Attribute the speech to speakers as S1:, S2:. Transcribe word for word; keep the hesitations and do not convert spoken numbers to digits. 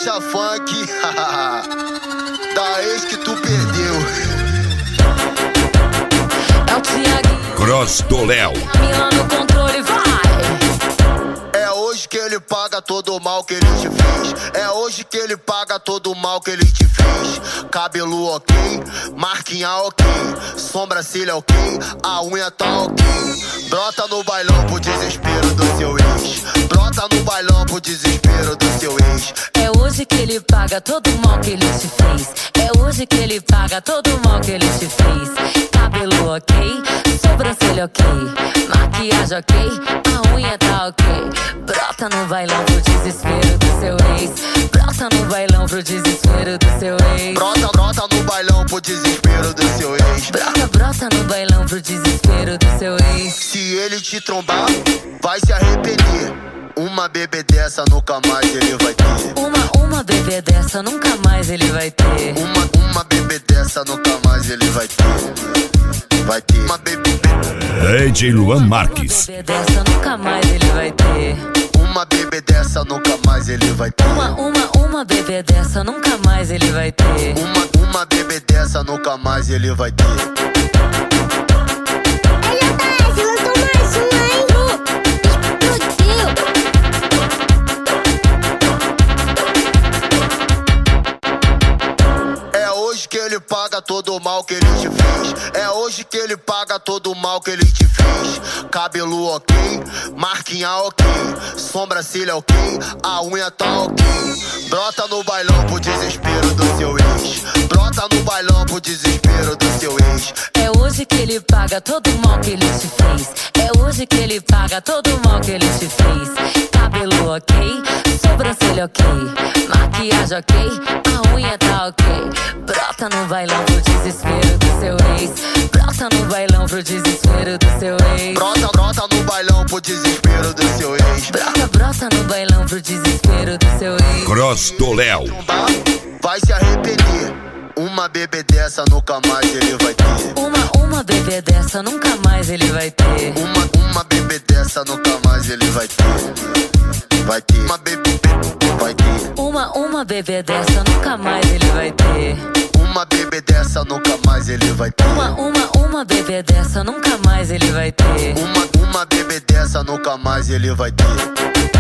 S1: marcha funk da ex que tu perdeu.
S2: É o Thiaguinho
S3: Cross do Léo.
S2: Camila no controle, vai.
S1: É hoje que ele paga todo o mal que ele te fez. É hoje que ele paga todo o mal que ele te fez. Cabelo ok, marquinha ok, sobrancelha ok, a unha tá ok. Brota no bailão pro desespero do seu ex. Brota no bailão pro desespero do seu ex.
S2: É hoje que ele paga todo o mal que ele te fez. É hoje que ele paga todo o mal que ele te fez. Cabelo ok, sobrancelha ok, maquiagem ok, a unha tá ok. Brota no bailão pro desespero do seu ex. Brota no bailão pro desespero do seu ex.
S1: Brota, brota no bailão pro desespero do seu ex.
S2: Brota, brota no bailão pro desespero do seu ex.
S1: Se ele te trombar, vai se arrepender. Uma bebê dessa nunca mais ele vai ter.
S2: Uma, uma bebê dessa nunca mais ele vai ter.
S1: Uma, uma bebê dessa nunca mais ele vai ter. Vai ter uma bebê.
S3: D J Luan Marques.
S2: Uma bebê dessa nunca mais ele vai ter.
S1: Uma bebê dessa nunca mais ele vai ter.
S2: Uma, uma, uma bebê dessa nunca mais ele vai ter.
S1: Uma, uma bebê dessa nunca mais ele vai ter. Ele paga todo o mal que ele te fez. É hoje que ele paga todo o mal que ele te fez. Cabelo ok, marquinha ok, sobrancelha ok, a unha tá ok. Brota no bailão pro desespero do seu ex. Brota no bailão pro desespero do seu ex.
S2: É hoje que ele paga todo o mal que ele te fez. É hoje que ele paga todo o mal que ele te fez. Cabelo ok, sobrancelha ok, maquiagem ok, a unha tá ok. Brota no bailão pro desespero do seu ex. Brota no bailão pro desespero do seu ex.
S1: Brota, brota no bailão pro desespero do seu ex.
S2: Brota, brota no bailão pro desespero do seu ex.
S3: Cross do Léo.
S1: Vai se arrepender. Uma bebê dessa nunca mais ele vai ter.
S2: Uma, uma bebê dessa nunca mais ele vai ter.
S1: Uma, uma bebê dessa nunca mais ele vai ter. Vai ter uma bebê, vai ter.
S2: Uma, uma bebê dessa nunca mais ele vai ter.
S1: Uma bebê dessa nunca mais ele vai ter.
S2: Uma, uma, uma bebê dessa nunca mais ele vai ter.
S1: Uma, uma bebê dessa nunca mais ele vai ter.